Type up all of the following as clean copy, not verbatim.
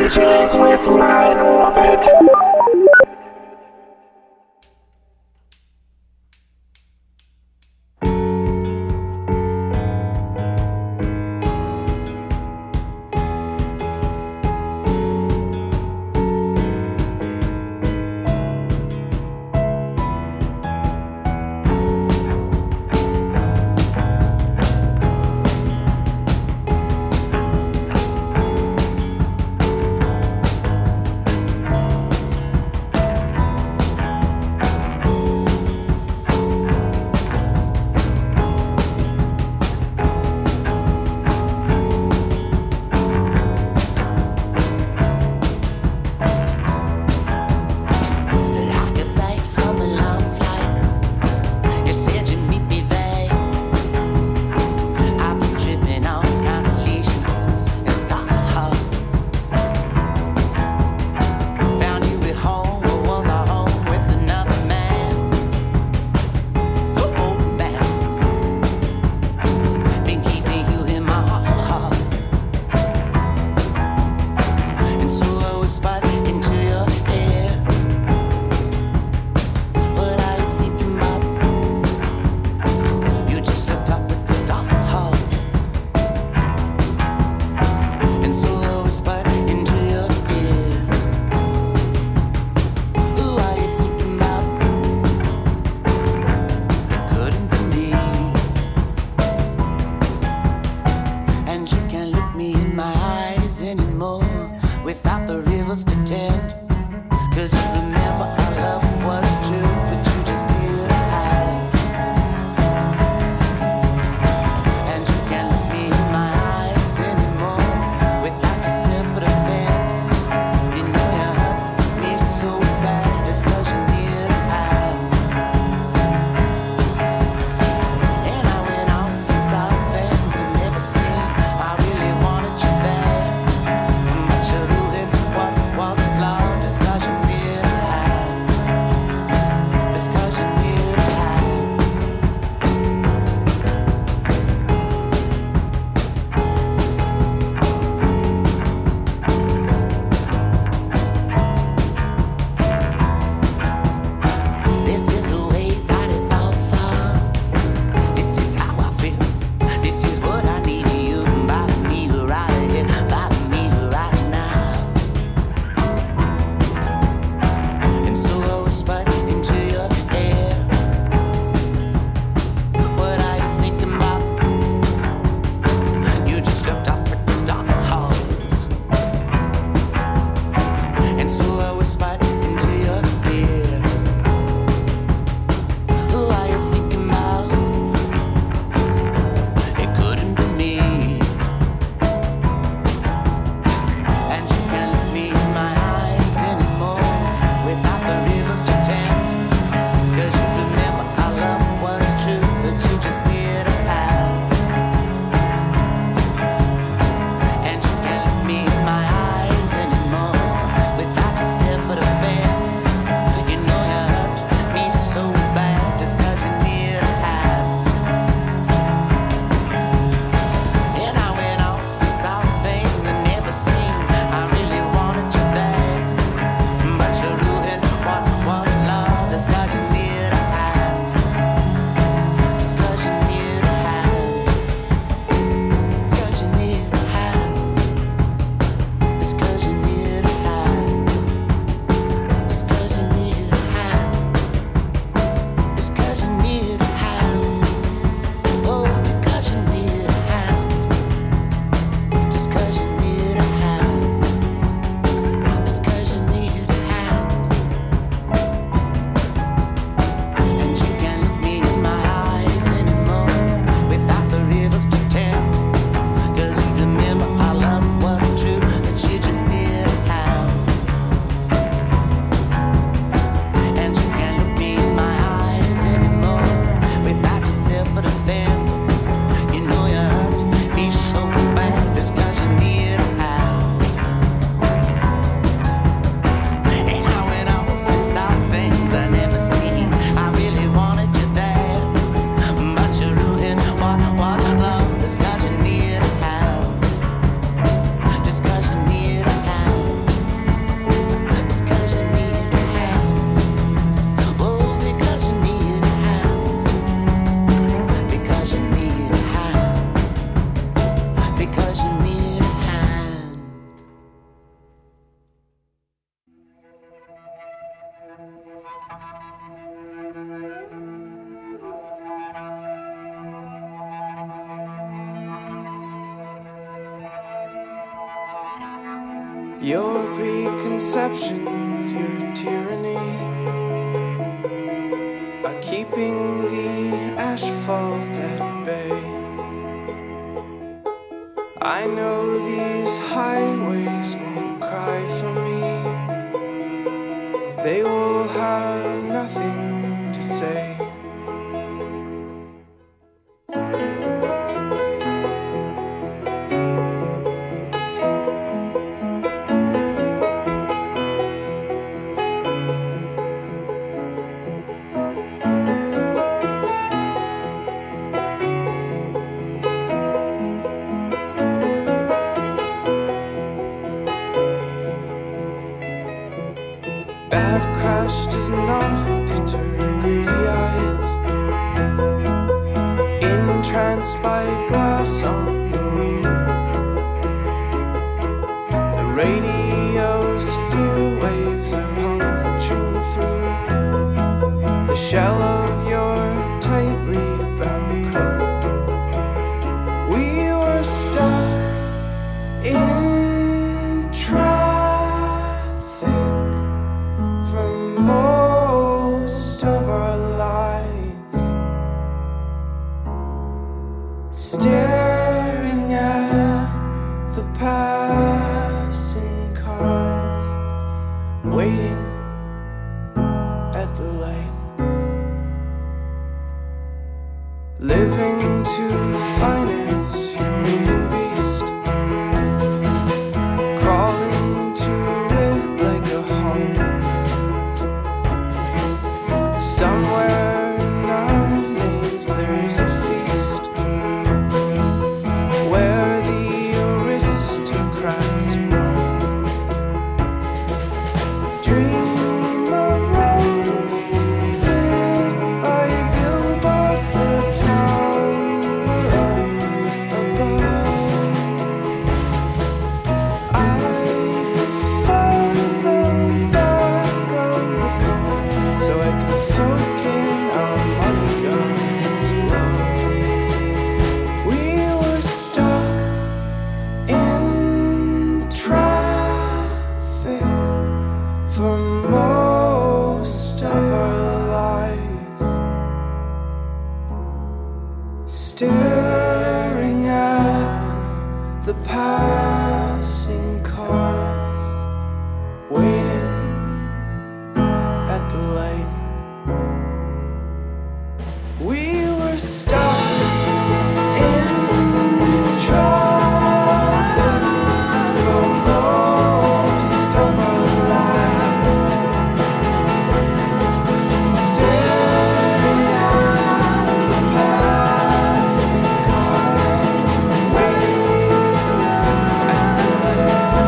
change with my orbit. Your preconceptions, your tyranny, are keeping the asphalt at bay. I know these highways won't cry for me. They will have nothing to say. Bad crash does not deter greedy eyes, entranced by glass on the road. The radio's fear waves are puncturing through the shell of your tightly bound coat. We were stuck in traffic for most of our lives, staring at the passing cars, waiting at the light, living to finance your moving beast, crawling to it like a home. Somewhere in our names there is a feast where the aristocrats roam. Dream of roads lit by billboards that tower up above. I prefer the back of the car so I can soak in our money God's love. We were stuck in traffic for most of our lives, staring at the passing cars, waiting at the light. We were stuck in traffic for most of our lives, staring at the passing cars, waiting at the light.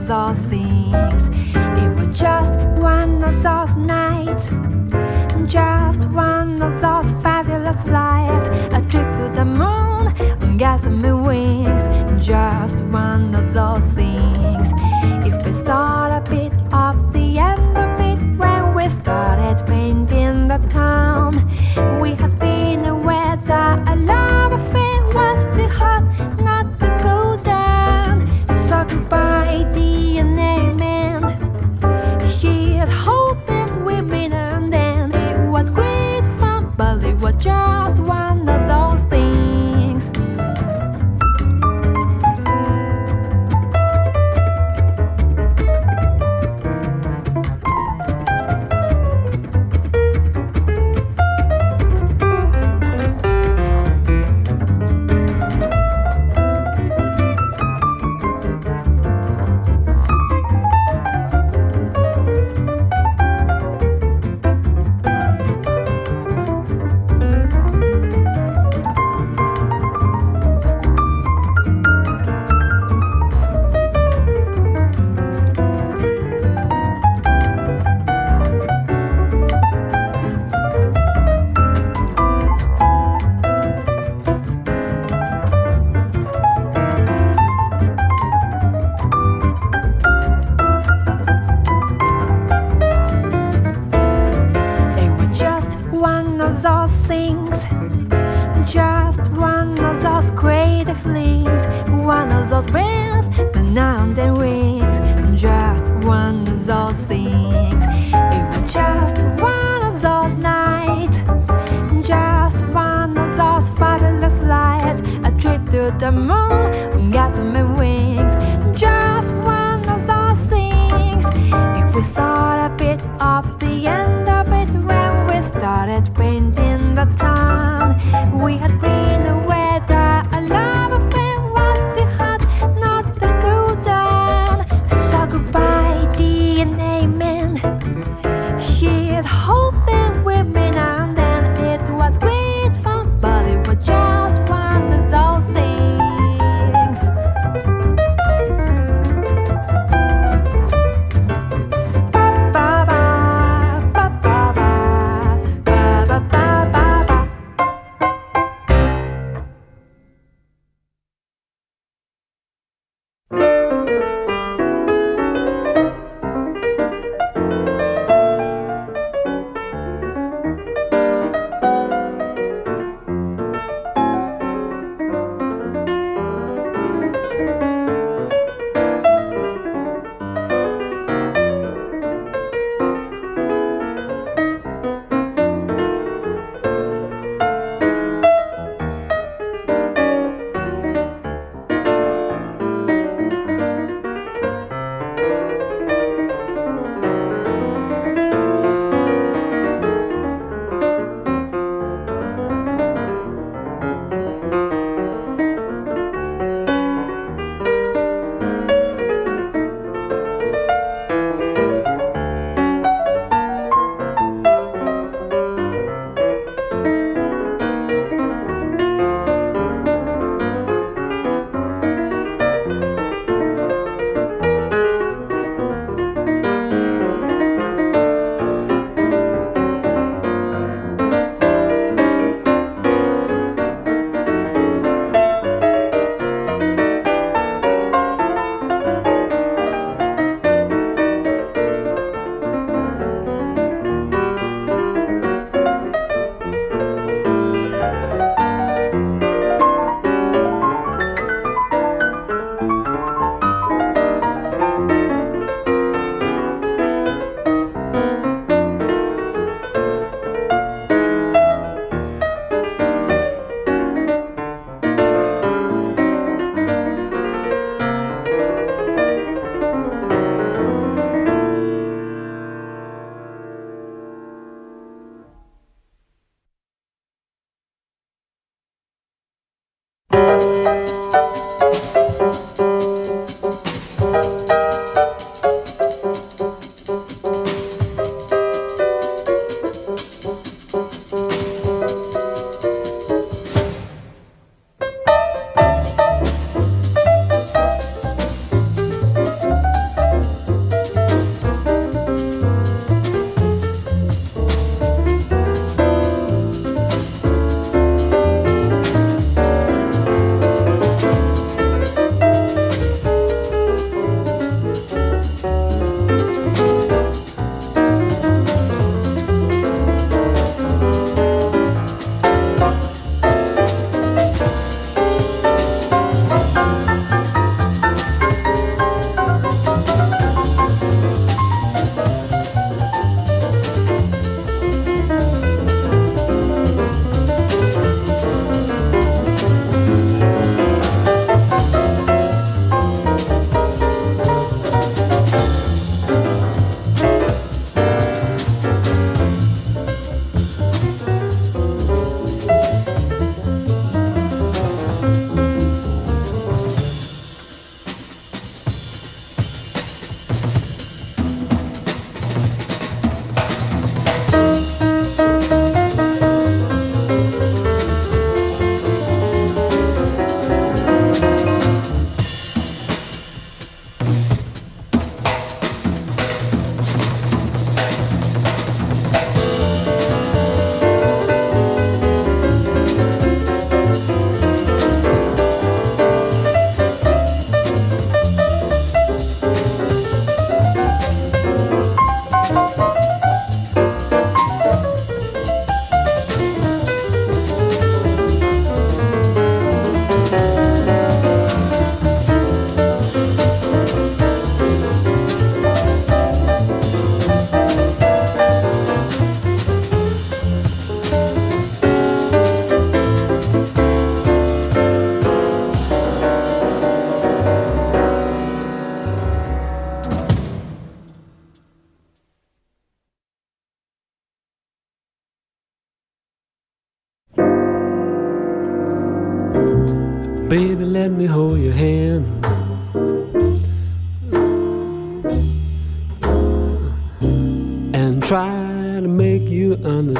of those things. It was just one of those nights, just one of those fabulous flights, a trip to the moon on gossamer wings. Just one of those things. If we thought a bit of the end of it when we started painting the town, we had been aware that a love affair was too hot not to go down. So goodbye, DNA man. He is hoping we meet, and then it was great fun, but it was just one of those things. One of those things, just one of those crazy flings, one of those bells that now and then rings, just one of those things. It was just one of those nights, just one of those fabulous flights, a trip to the moon on gossamer wings, just one of those things. If we thought a bit of the end of it when we started painting the town, we had been aware that a love affair was too hot not to go down. So goodbye, DNA man. He is hoping we meet, and then it was great fun, but it was just one of those things.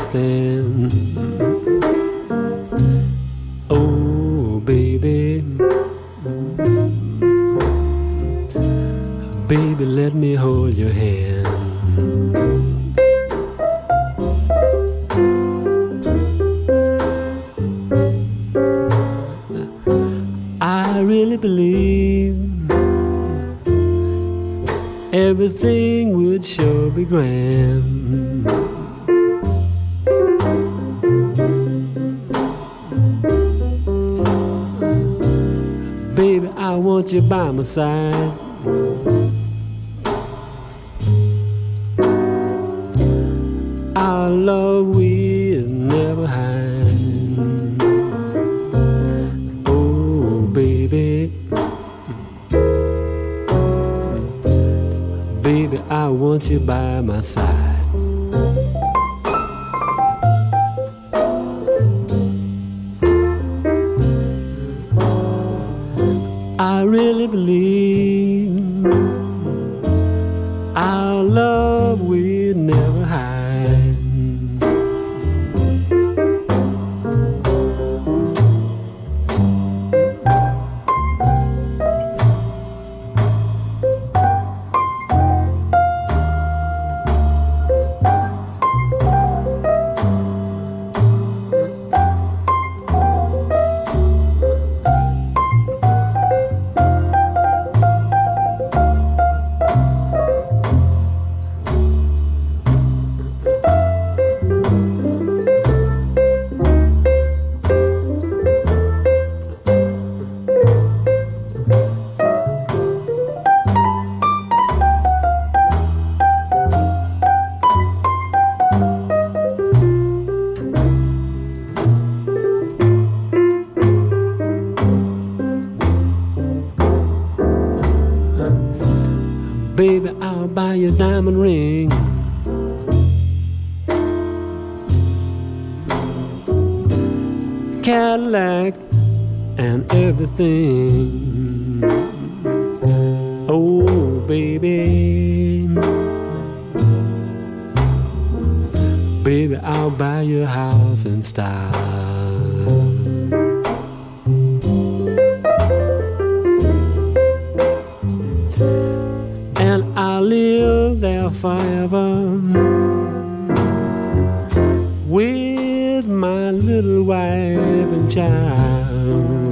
understand. Oh, baby, baby, let me hold your hand. I really believe everything would sure be grand. Baby, I want you by my side. Our love will never hide. Oh, baby, baby, I want you by my side. I really believe our love will never hide. Baby, I'll buy you a diamond ring. Cadillac and everything. Oh, baby, baby, I'll buy you a house in style. And I'll live there forever with my little wife and child.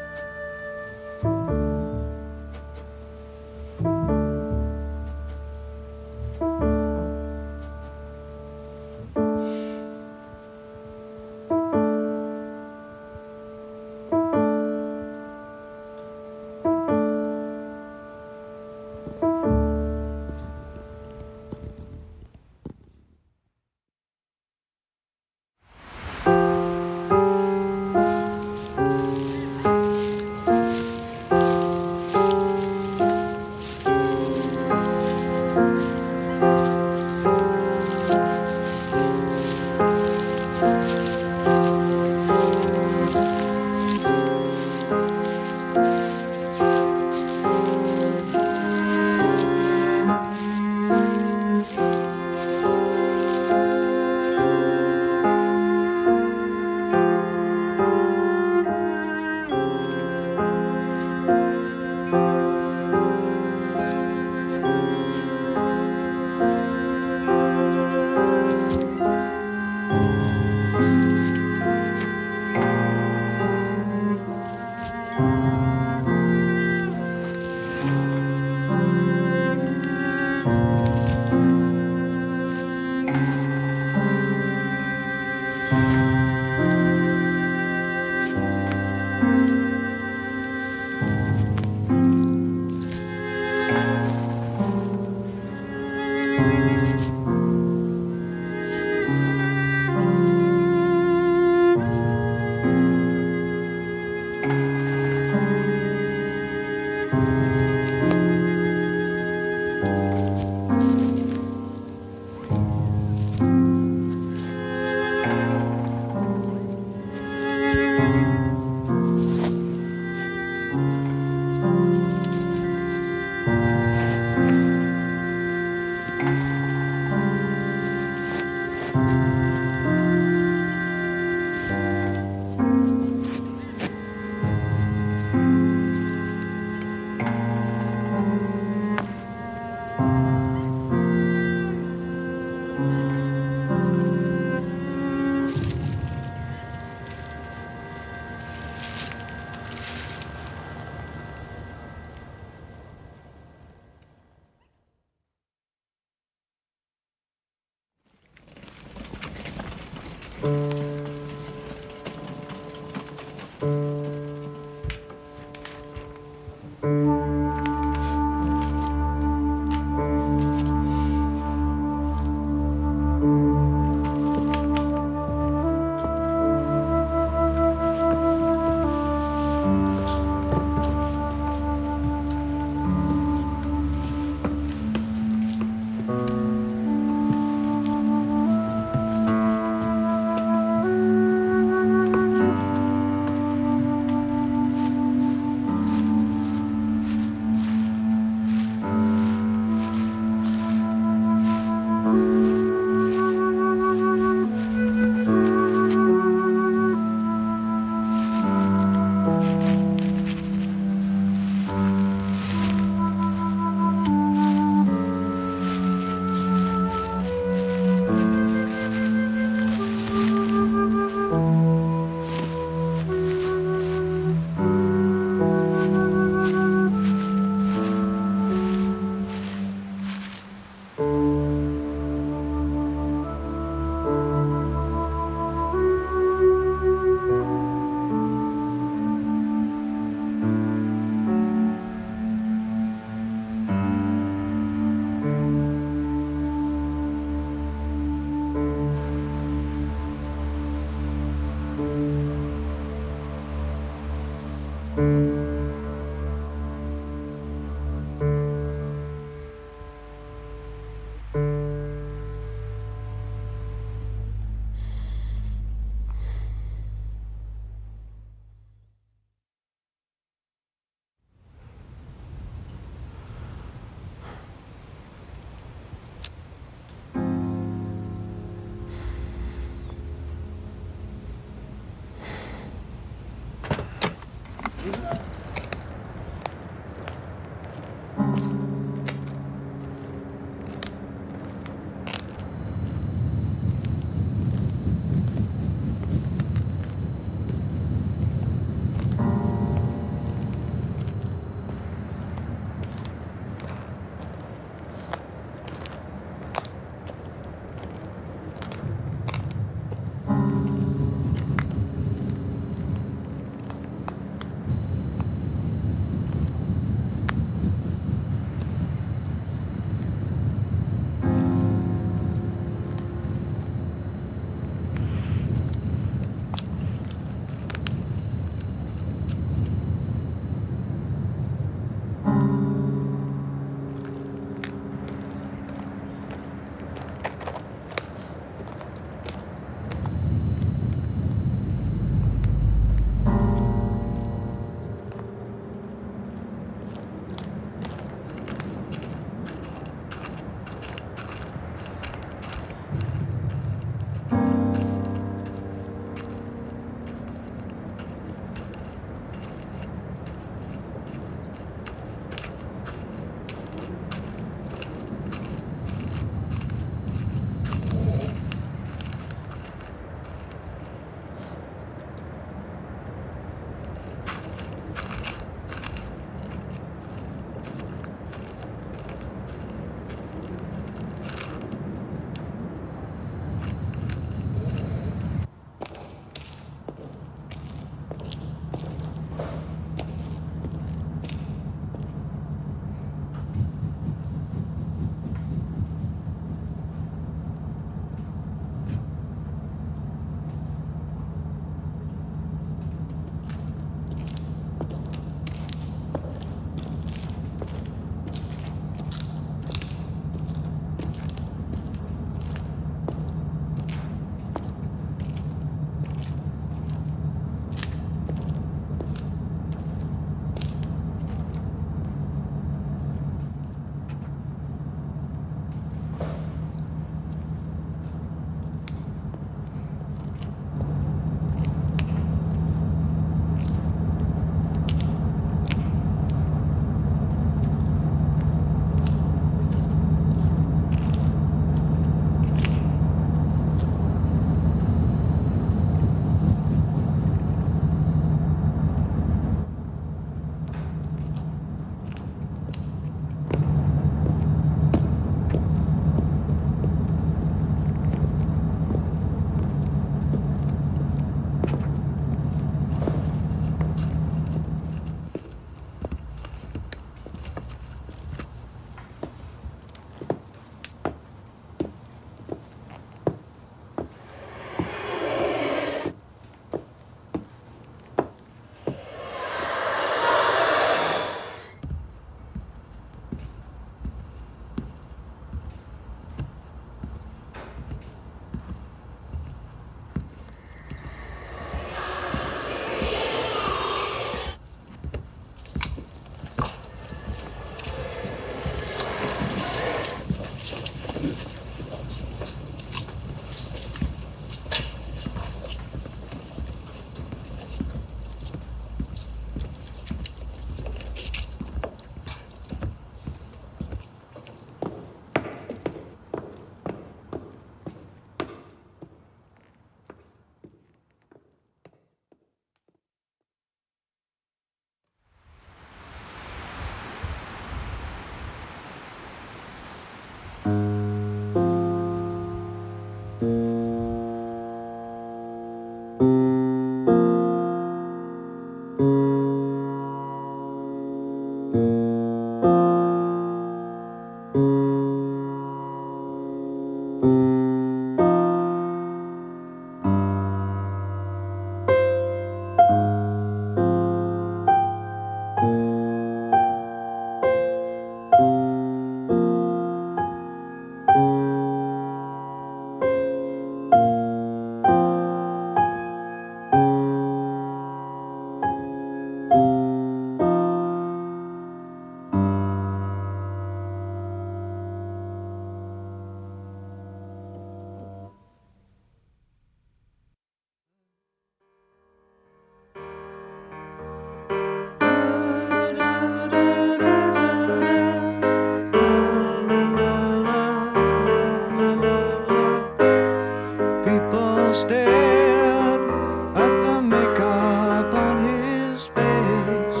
People stared at the makeup on his face,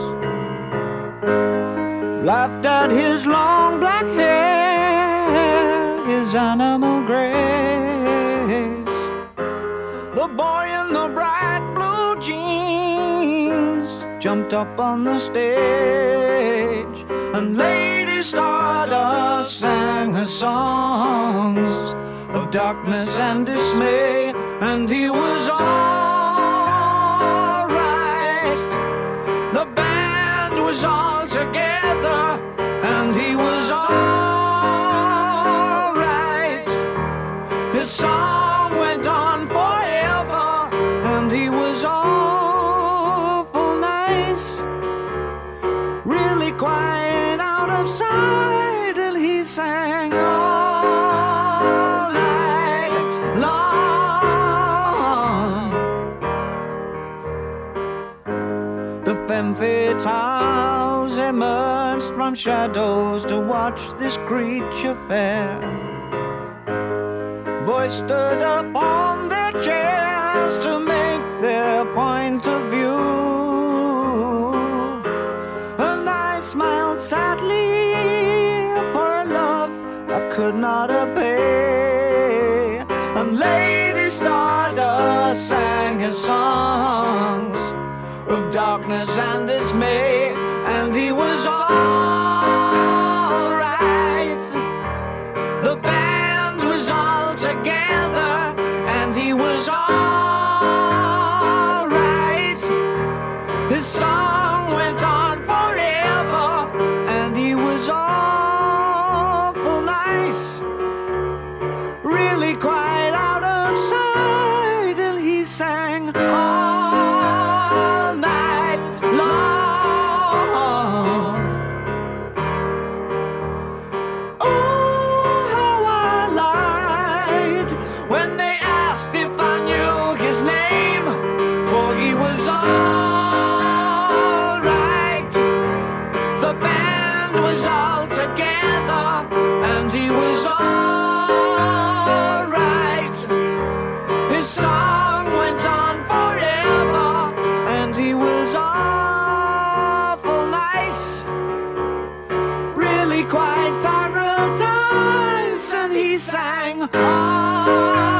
laughed at his long black hair, his animal grace. The boy in the bright blue jeans jumped up on the stage, and Lady Stardust sang her songs of darkness and dismay, and he was all right. The band was all together, and he was all right. His song went on forever, and he was awful nice. Really quite out of sight, till he sang all night long. The femme fatales emerged from shadows to watch this creature fair. Boys stood up on their chairs to make their point of view, and I smiled sadly for a love I could not obey. And Lady Stardust sang his songs of darkness and dismay, and he was all right. The band was all together, and he was all right. His song went on forever, and he was awful nice. Really quite out of sight, till he sang all night long. Oh, how I lied when they asked if I knew his name, for he was all right. The band was all together, and he was all right. His song went on forever, and he was awful nice. Really quite paradise, and he sang all